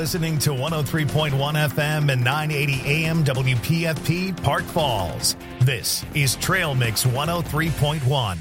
listening to 103.1 FM and 980 AM WPFP Park Falls. This is Trail Mix 103.1.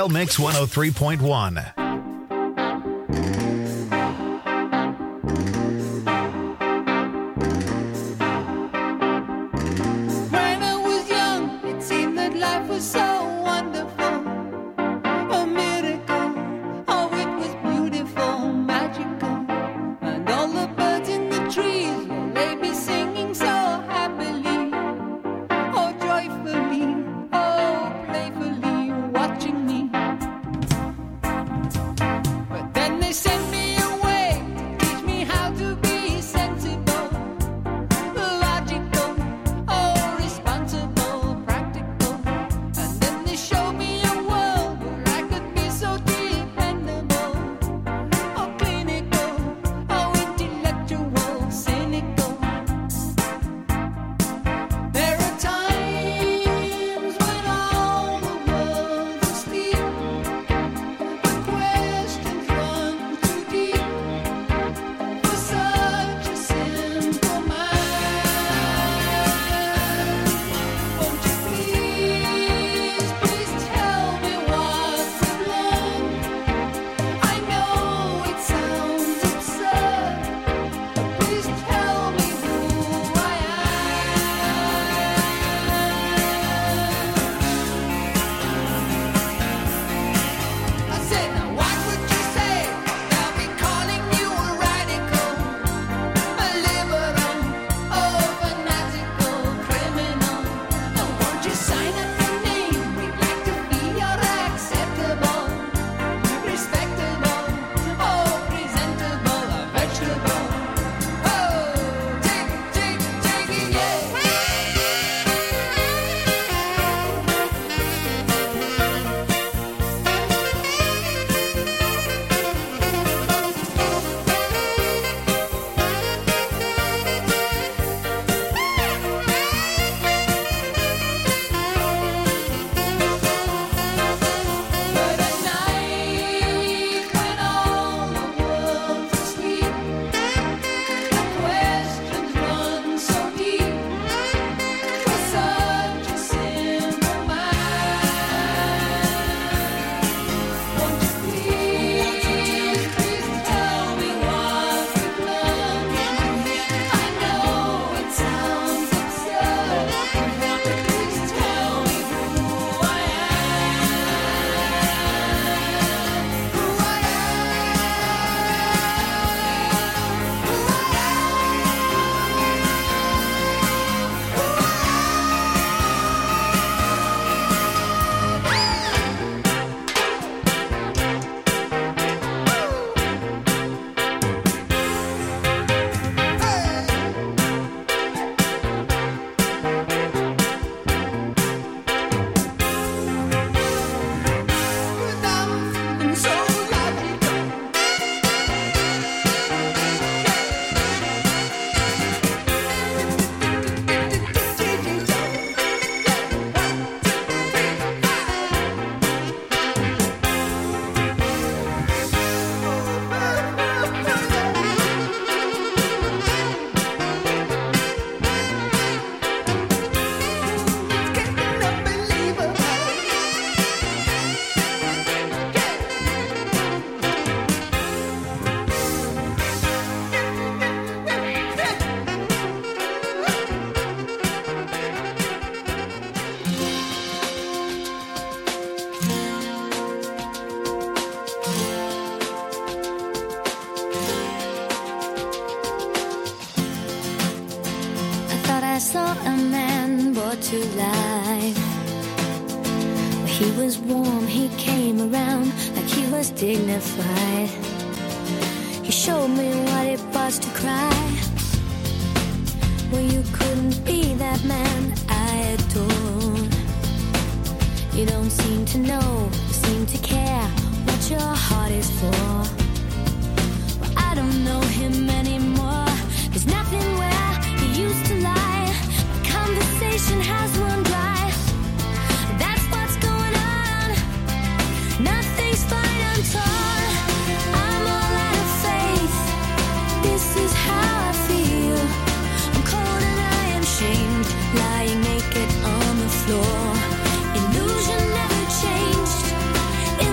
Trail Mix 103.1. to life. Where he was warm, he came around like he was dignified. He showed me what it was to cry. Well, you couldn't be that man I adored. You don't seem to know, seem to care what your heart is for. Well, I don't know him anymore. There's nothing where he used to lie. My conversation has run dry. That's what's going on. Nothing's fine, I'm torn. I'm all out of faith. This is how I feel. I'm cold and I am shamed, lying naked on the floor. Illusion never changed.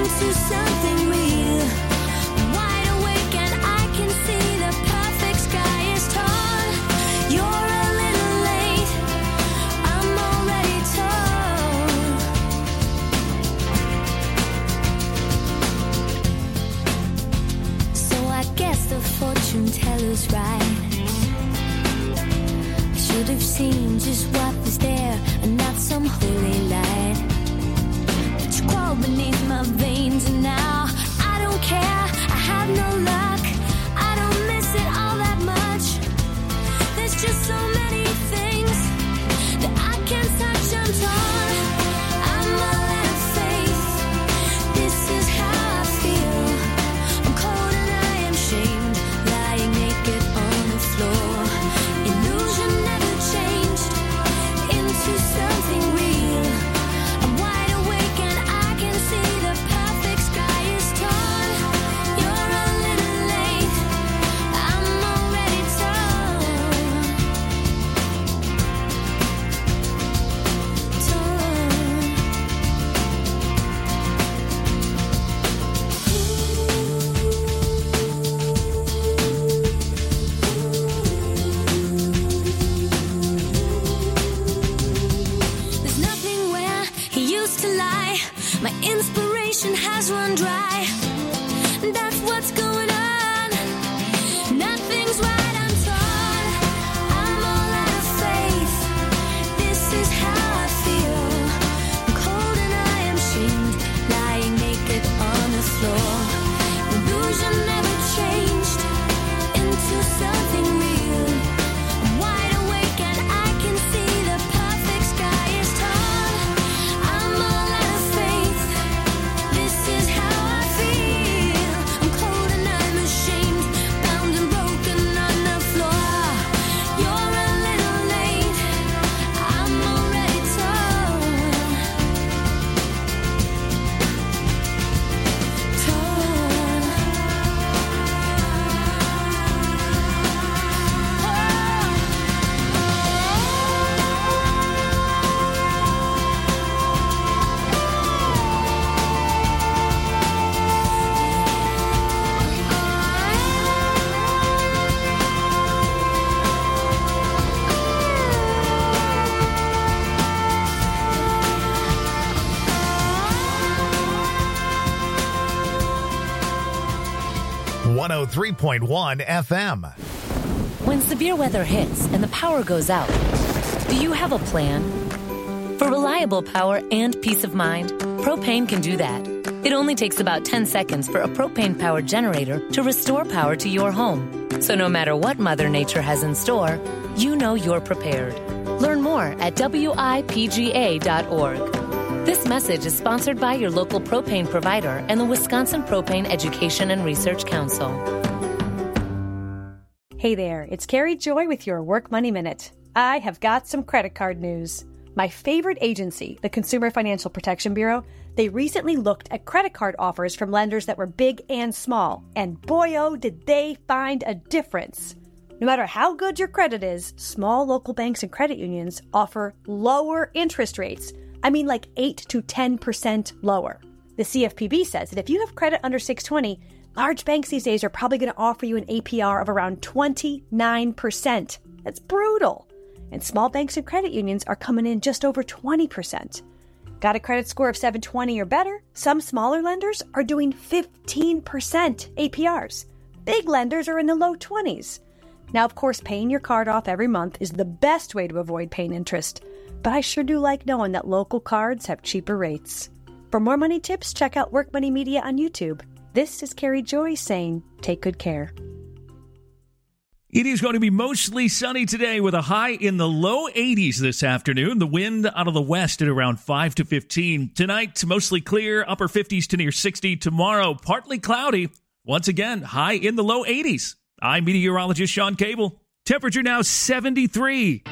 was right. I should have seen just what was there and not some holy light. But you crawled beneath my veins and now I don't care. I have no luck. I don't miss it all that much. There's just so many things that I can't touch. I'm torn. I'm all out of faith. This is how I feel. I'm cold and I am shamed, lying naked on the floor. Illusion never changed into something real. I'm wide awake and I can see the perfect sky is torn. You're a little late. I'm already torn. There's nothing where he used to lie. My inspiration has run dry. That's what's going on. Nothing's right, I'm torn. I'm all out of faith. This is how I feel. I'm cold and I am shamed, lying naked on the floor. Illusion never changed into something real. I'm wide awake and I can see the perfect sky is torn. I'm all out of faith. This is how I feel. I'm cold and I'm ashamed, bound and broken on the floor. You're a little late. I'm already torn. One 103.1 FM. When severe weather hits and the power goes out, do you have a plan? For reliable power and peace of mind, Propane can do that. It only takes about 10 seconds for a propane-powered generator to restore power to your home. So no matter what Mother Nature has in store, you know you're prepared. Learn more at WIPGA.org. This message is sponsored by your local propane provider and the Wisconsin Propane Education and Research Council. Hey there, it's Carrie Joy with your Work Money Minute. I have got some credit card news. My favorite agency, the Consumer Financial Protection Bureau, they recently looked at credit card offers from lenders that were big and small, and boy oh did they find a difference. No matter how good your credit is, small local banks and credit unions offer lower interest rates. I mean like 8 to 10% lower. The CFPB says that if you have credit under 620, large banks these days are probably going to offer you an APR of around 29%. That's brutal. And small banks and credit unions are coming in just over 20%. Got a credit score of 720 or better? Some smaller lenders are doing 15% APRs. Big lenders are in the low 20s. Now, of course, paying your card off every month is the best way to avoid paying interest. But I sure do like knowing that local cards have cheaper rates. For more money tips, check out Work Money Media on YouTube. This is Carrie Joy saying, take good care. It is going to be mostly sunny today with a high in the low 80s this afternoon. The wind out of the west at around 5 to 15. Tonight, mostly clear, upper 50s to near 60. Tomorrow, partly cloudy. Once again, high in the low 80s. I'm meteorologist Sean Cable. Temperature now 73.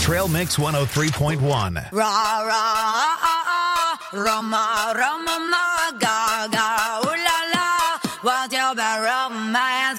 Trail Mix 103.1. Ra ra Roma Roma ma ga ga ooh la la, what's your bad romance?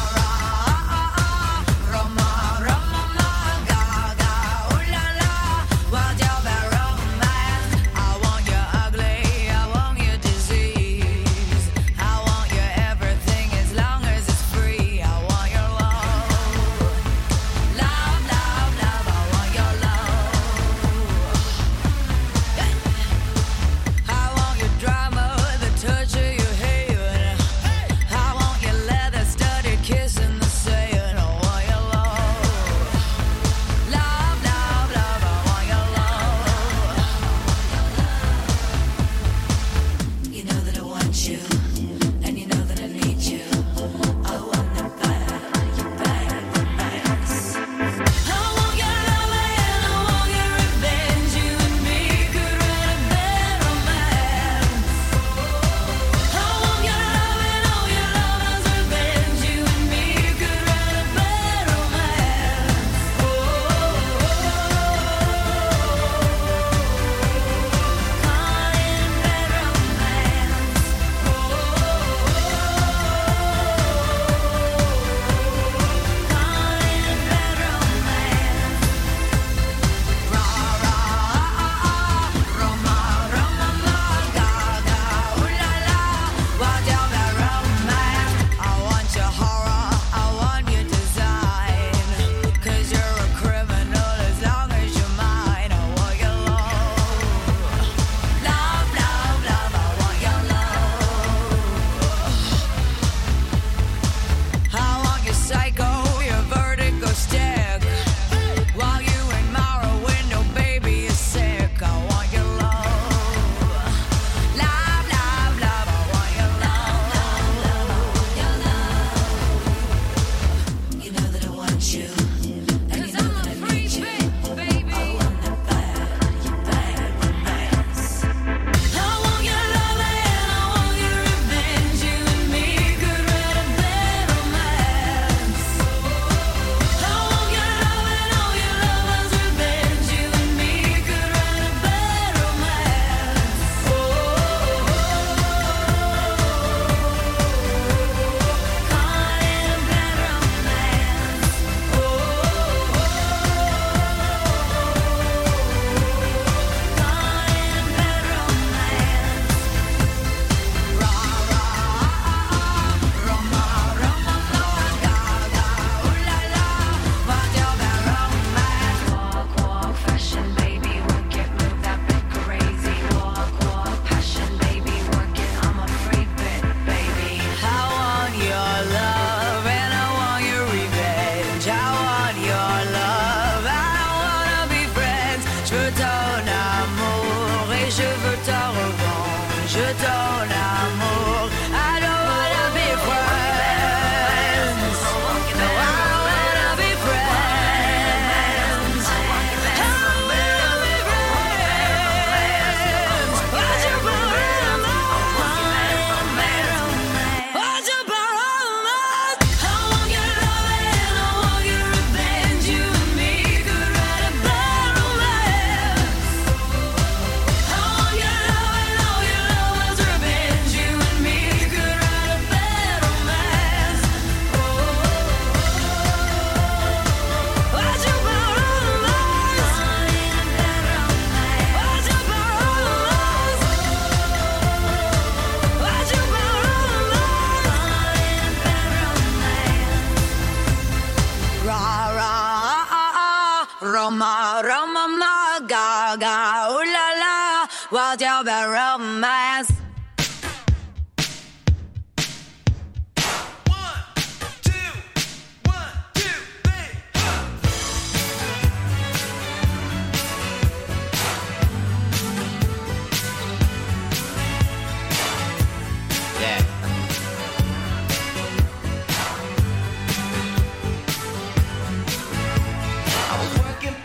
Roma, Roma, ma, ga, ga, ooh la la, what's your bad romance?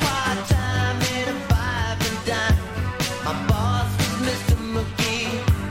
My boss was Mr. McGee.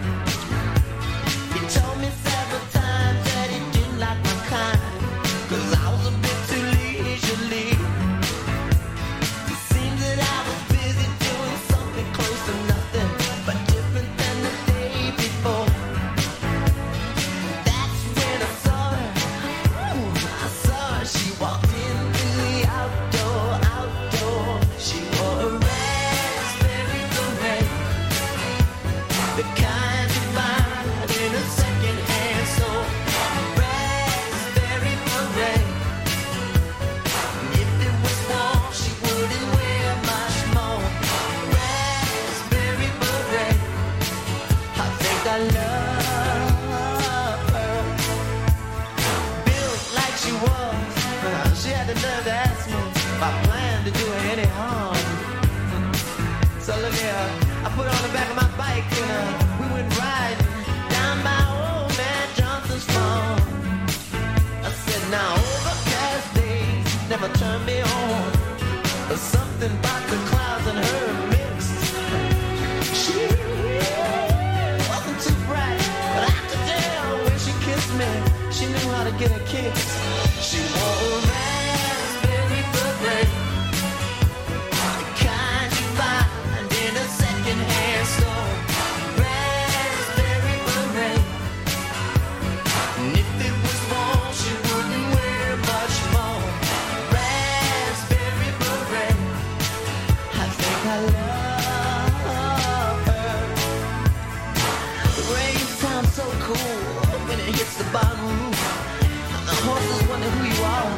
the nerve to ask me if I plan to do her any harm. So look here, I put her on the back of my bike and we went riding down by old man Johnson's farm. I said, now overcast days never turn me on. There's something about the clouds and her mixed. She wasn't too bright, but I could tell when she kissed me, she knew how to get a kiss. She wore a raspberry beret, the kind you find in a second-hand store. Raspberry beret, and if it was warm, she wouldn't wear much more. Raspberry beret, I think I love her. The rain sounds so cool when it hits the bottom roof. The horses wonder who you are.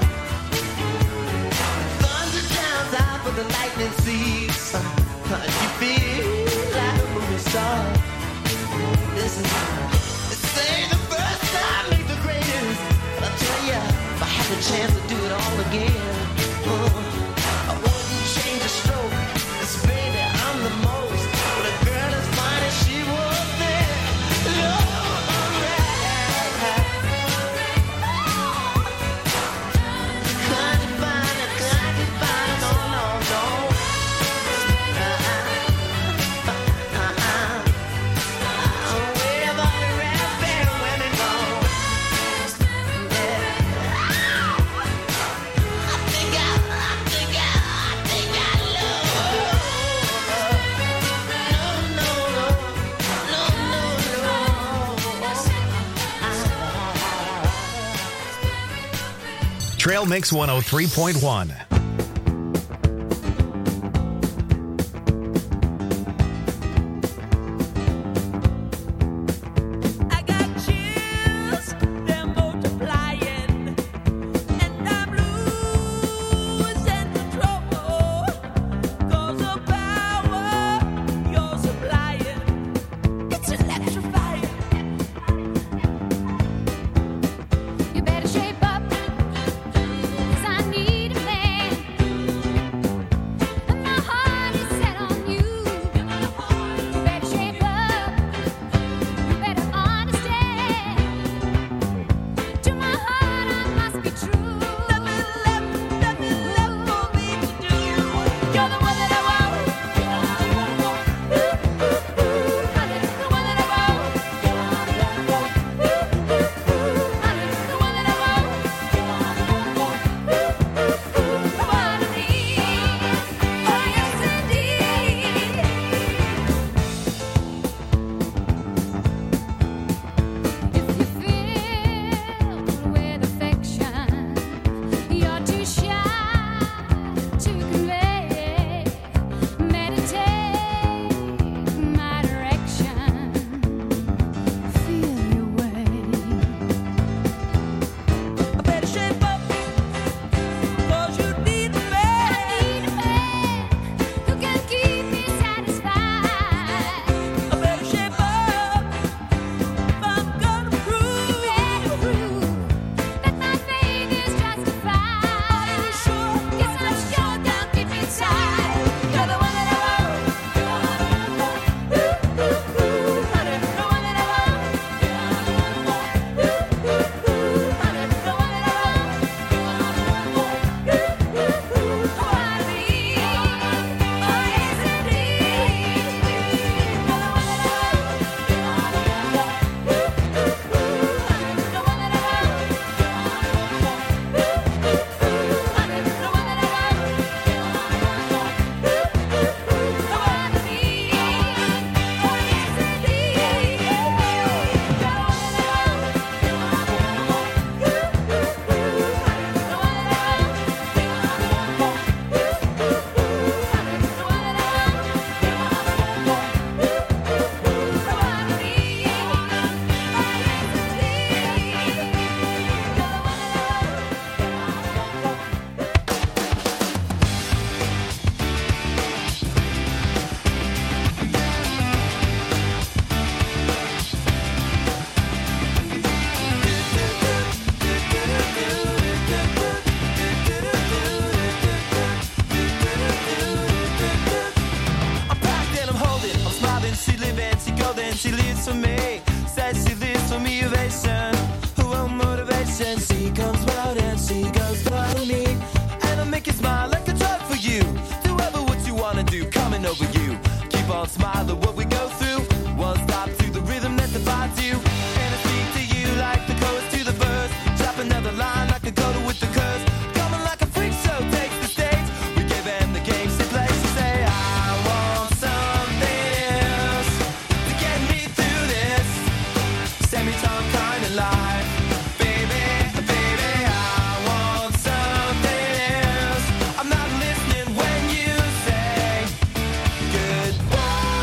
Thunder drowns out, but the lightning sees. You feel like a movie star. Listen, this ain't the first time, ain't the greatest. But I'll tell ya, if I had the chance to do it all again, I wouldn't change a stroke. 'Cause baby, I'm the most. But a girl as fine as she was there. Trail Mix 103.1. I got chills, they're multiplying, and I'm losing control. 'Cause the power you're supplying, it's electrifying. You better shape up, 'cause I need a man. lives for me. Says she lives for me, ovation. Oh, motivation. She comes round and she goes round to me. And I'll make you smile like a drug for you. Do ever what you wanna do, coming over you. Keep on smiling what we go through. One stop to the rhythm that divides you. And I speak to you like the chorus to the verse. Drop another line like a coda with the curse. Coming like a freak show takes the stage. We gave them the game she plays. She say, I want something else to get me through this semi-time kind of life. Baby, baby, I want something else. I'm not listening when you say goodbye.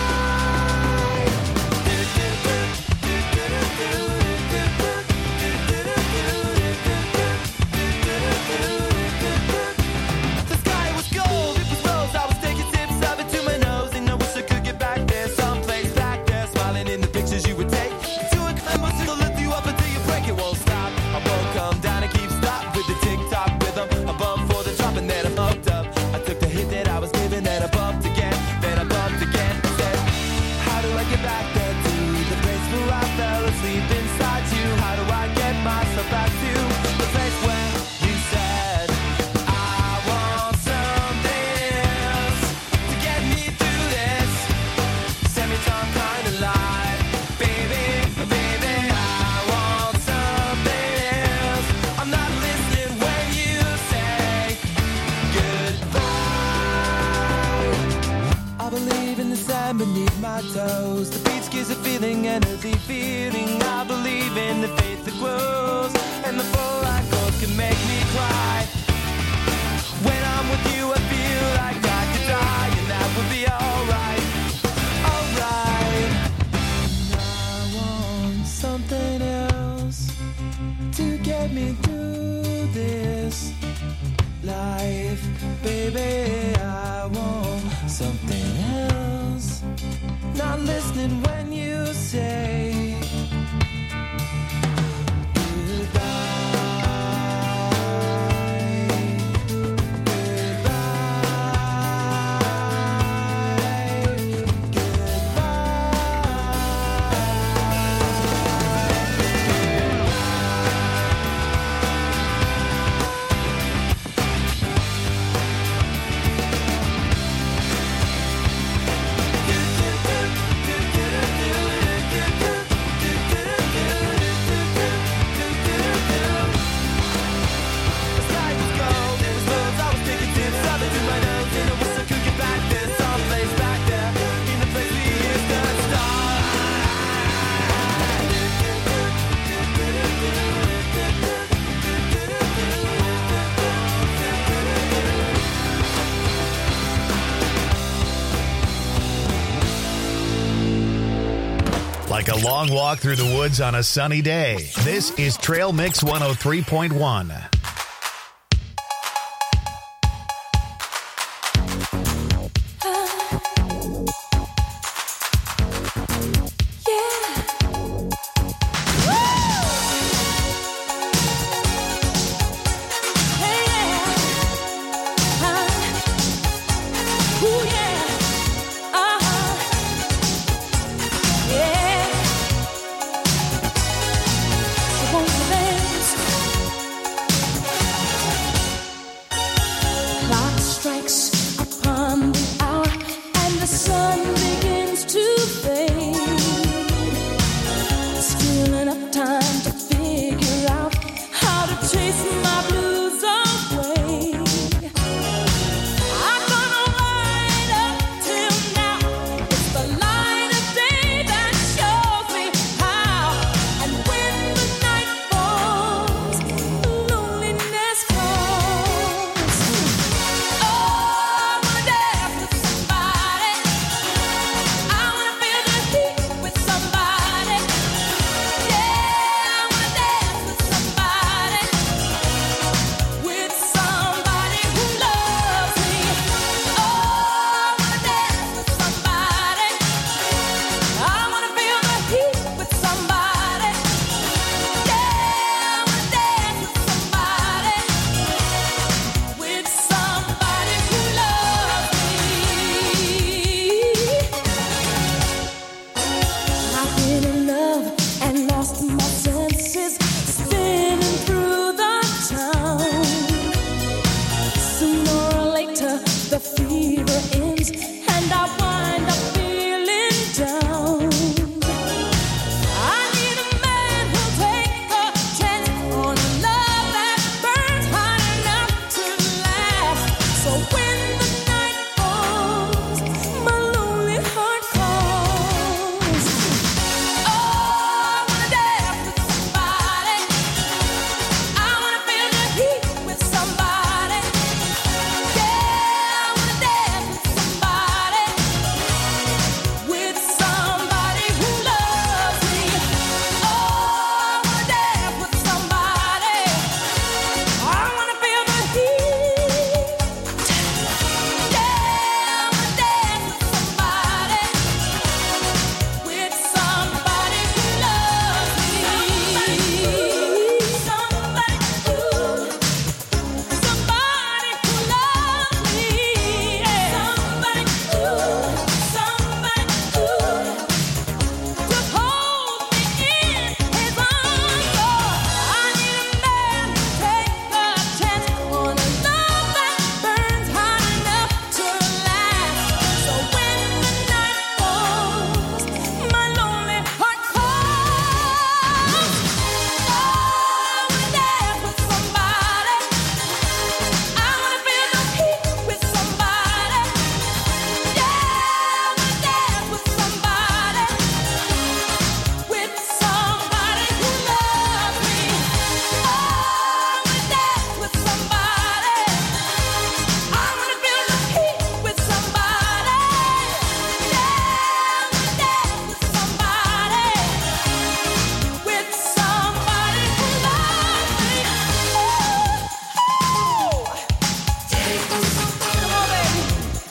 The sky was gold, it was rose. I was taking sips of it to my nose, and I wish I could get back there, someplace back there, smiling in the pictures you would take. To a climb, to lift you up until you break, it won't stop. I won't come down and keep stop with the tick-tock rhythm. I bumped for the drop and then I bumped up. I took the hit that I was given, then I bumped again, then I bumped again. Said, how do I get back there to the place where I fell asleep inside you? How do I get myself back to the place where you said I want something else to get me through this semi-time kind of life? Baby, baby, I want something else. I'm not listening when you say goodbye. I believe in the sand beneath my toes. The beach gives a feeling, an earthy feeling. I believe in the faith that grows, and the full light goes can make me cry. When I'm with you, I feel like I could die, and that would be alright, alright. I want something else to get me through this life, baby. I want something else. Not listening when you say Like a long walk through the woods on a sunny day. This is Trail Mix 103.1. the fever ends and I wind up feeling down. I need a man who'll take a chance on a love that burns hot enough to last. So when the night falls, my lonely heart calls. Oh, I wanna dance with somebody. I wanna feel the heat with somebody. Yeah, I wanna dance with somebody. With somebody who loves me. Oh, I wanna dance with somebody. I wanna feel the heat. Yeah, I wanna dance with somebody. With somebody who loves me. Somebody who loves me. Somebody who to hold me in his arms. Oh, I need a man to take a chance on a love that burns hot enough to last. So when the night falls, my lonely heart calls. Oh, I wanna dance with somebody. I wanna feel the heat with somebody. Yeah, I wanna dance with somebody. With somebody who loves me. Oh, I wanna dance with somebody. I wanna feel the heat with somebody. Yeah, I wanna dance with somebody. With somebody who loves me. Come on, baby.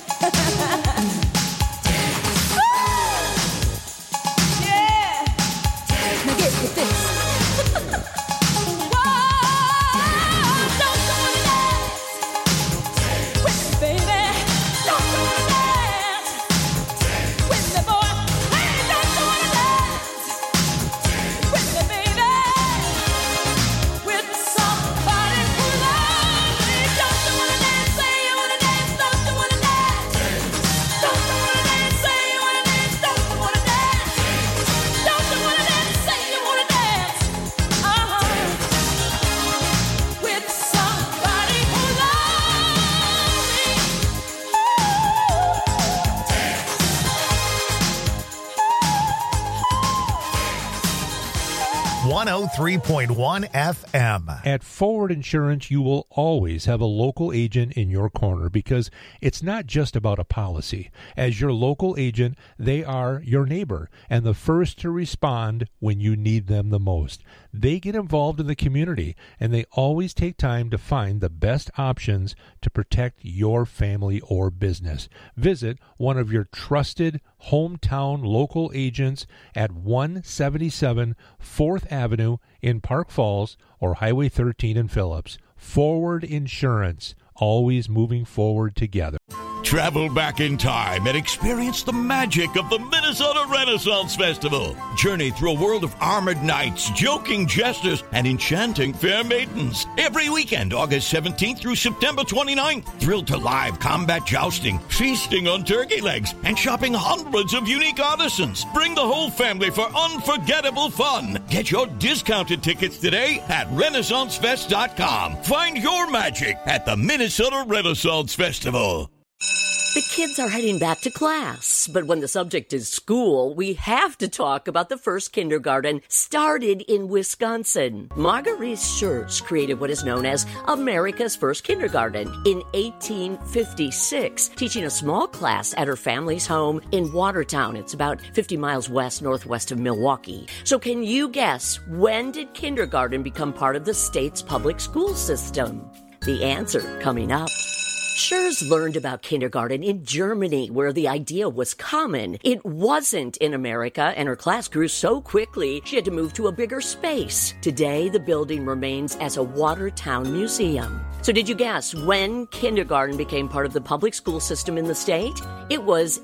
Yeah. Now get with this. Whoa, don't you wanna dance with me, baby? Don't you wanna dance with me, boy? Hey, don't you wanna dance with me, baby? With somebody who loves me. Don't you wanna dance? Say you wanna dance. Don't you wanna dance? Don't you wanna dance? Say you wanna dance. Don't you wanna dance? Don't you wanna dance? Say you wanna dance. With somebody who loves me. 103.1 FM. At Forward Insurance, you will always have a local agent in your corner because it's not just about a policy. As your local agent, they are your neighbor and the first to respond when you need them the most. They get involved in the community and they always take time to find the best options to protect your family or business. Visit one of your trusted hometown local agents at 177 4th Avenue in Park Falls or Highway 13 in Phillips. Forward Insurance, always moving forward together. Travel back in time and experience the magic of the Minnesota Renaissance Festival. Journey through a world of armored knights, joking jesters, and enchanting fair maidens. Every weekend, August 17th through September 29th. Thrilled to live combat jousting, feasting on turkey legs, and shopping hundreds of unique artisans. Bring the whole family for unforgettable fun. Get your discounted tickets today at RenaissanceFest.com. Find your magic at the Minnesota Renaissance Festival. The kids are heading back to class, but when the subject is school, we have to talk about the first kindergarten started in Wisconsin. Marguerite Schurz created what is known as America's first kindergarten in 1856, teaching a small class at her family's home in Watertown. It's about 50 miles northwest of Milwaukee. So can you guess, when did kindergarten become part of the state's public school system? The answer coming up. Schurz learned about kindergarten in Germany, where the idea was common. It wasn't in America, and her class grew so quickly she had to move to a bigger space. Today, the building remains as a Watertown museum. So did you guess when kindergarten became part of the public school system in the state? It was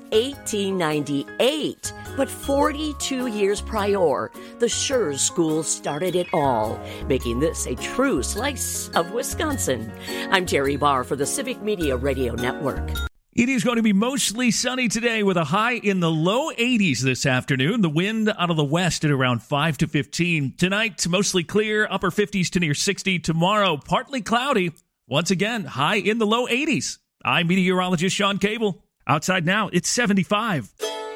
1898. But 42 years prior, the Schurz School started it all, making this a true slice of Wisconsin. I'm Terry Barr for the Civic Media Radio Network. It is going to be mostly sunny today with a high in the low 80s this afternoon. The wind out of the west at around 5 to 15. Tonight, mostly clear, upper 50s to near 60. Tomorrow, partly cloudy. Once again, high in the low 80s. I'm meteorologist Sean Cable. Outside now, it's 75.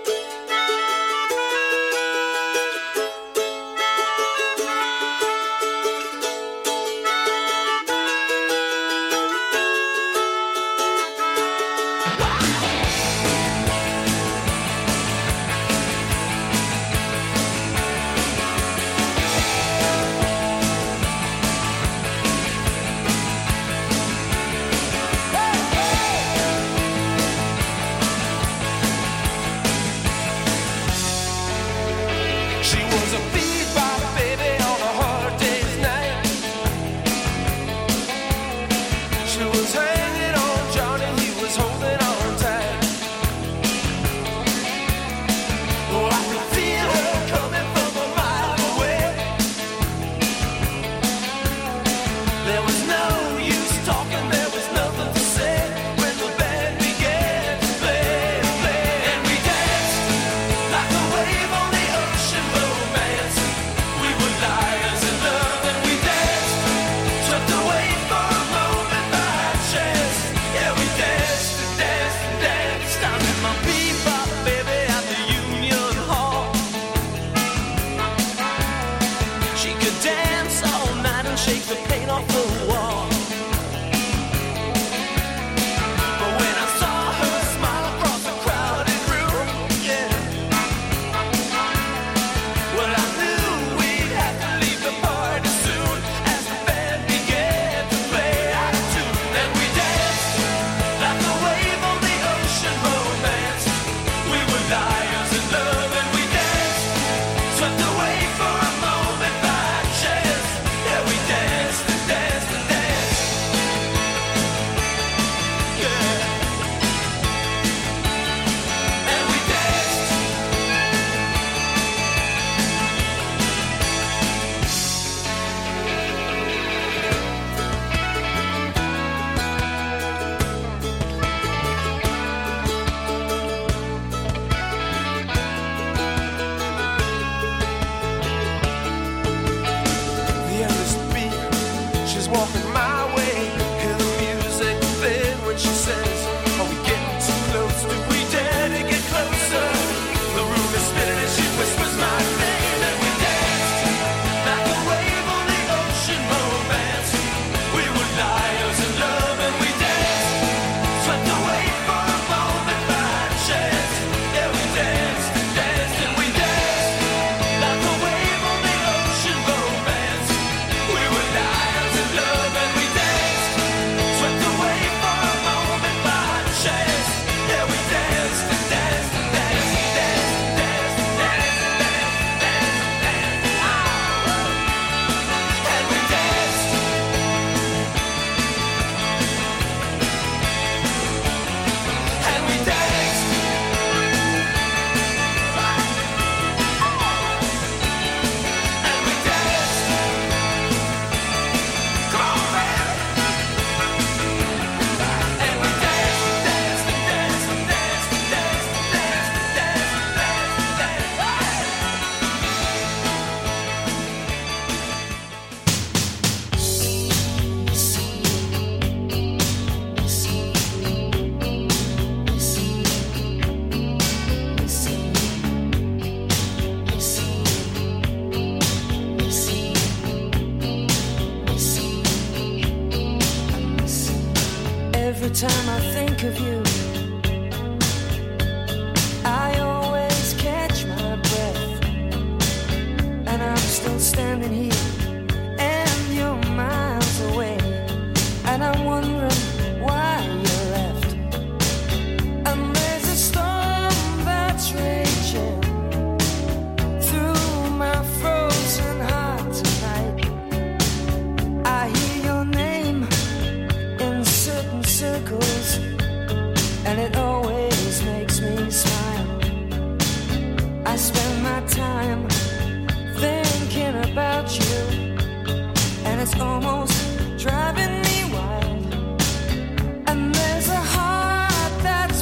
Every time I think of you, I always catch my breath, and I'm still standing here, and you're miles away, and I'm wondering why you left. And there's a storm that's raging through my frozen heart tonight. I hear your name in certain circles, and it always makes me smile. I spend my time thinking about you, and it's almost driving me wild. And there's a heart that's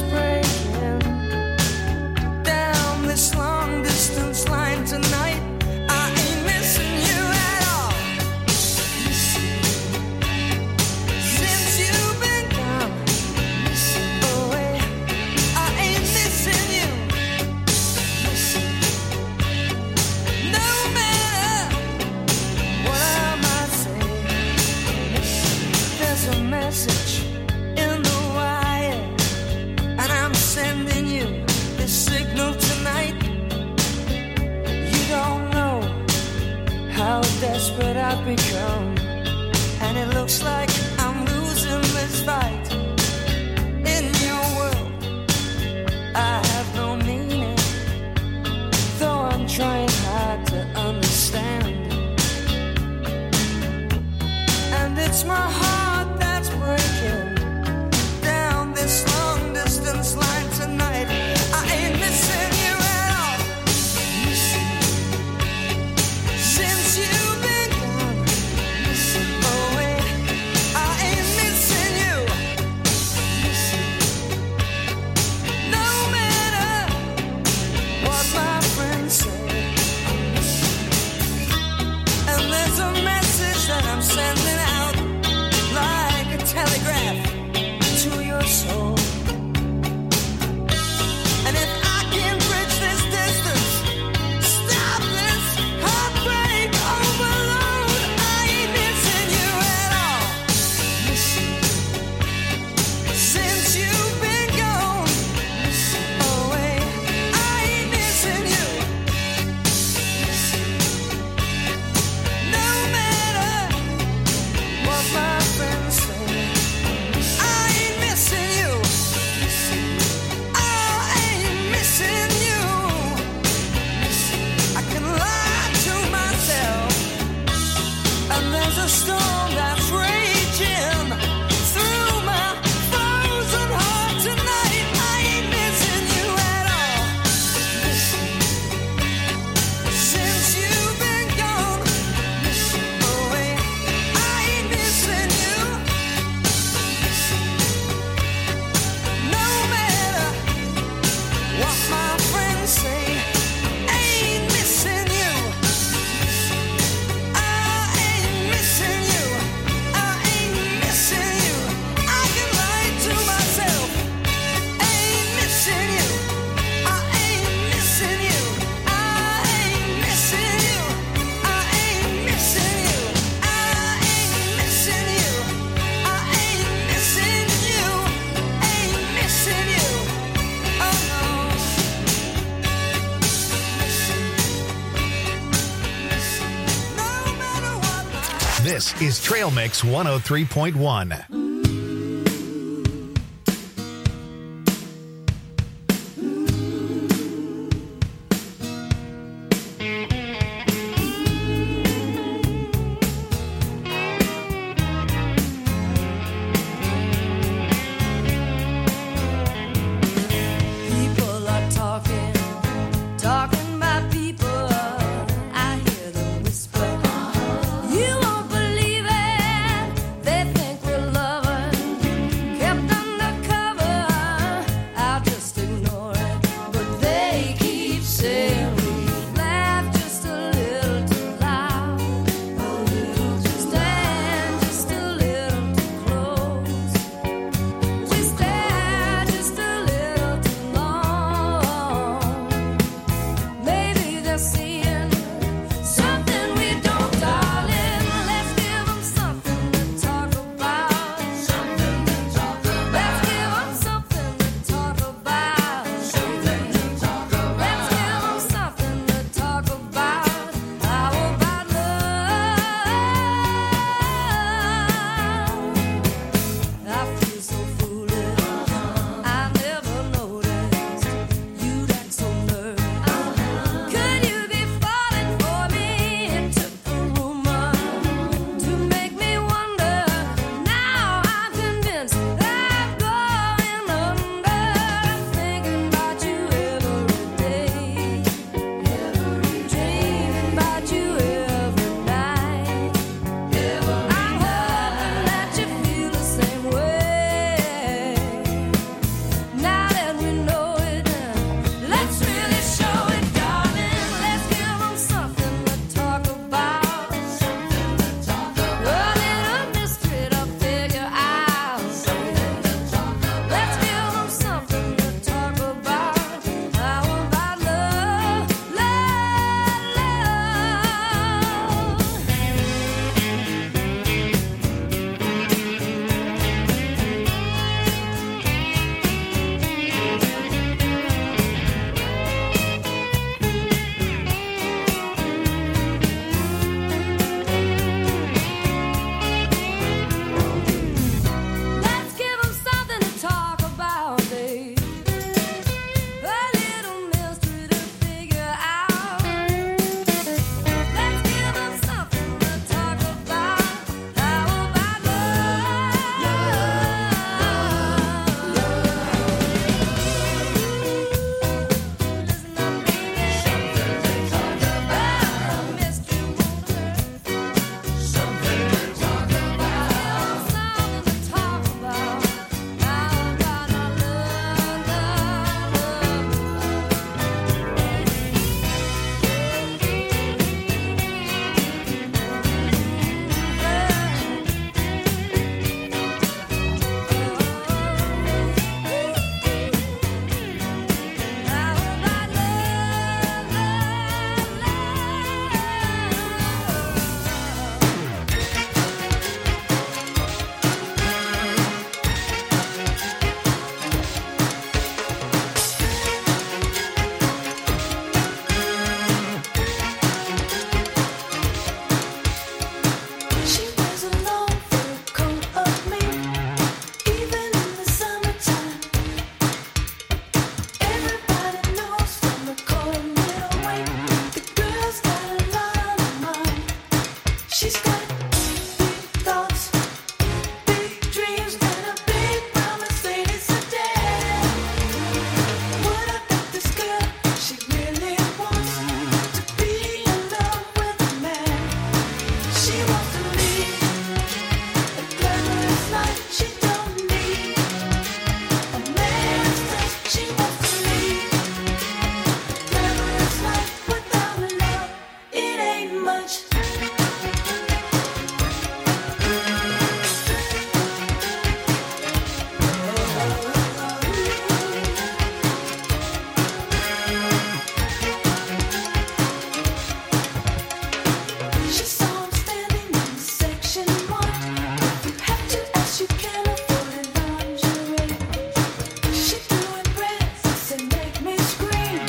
is Trail Mix 103.1.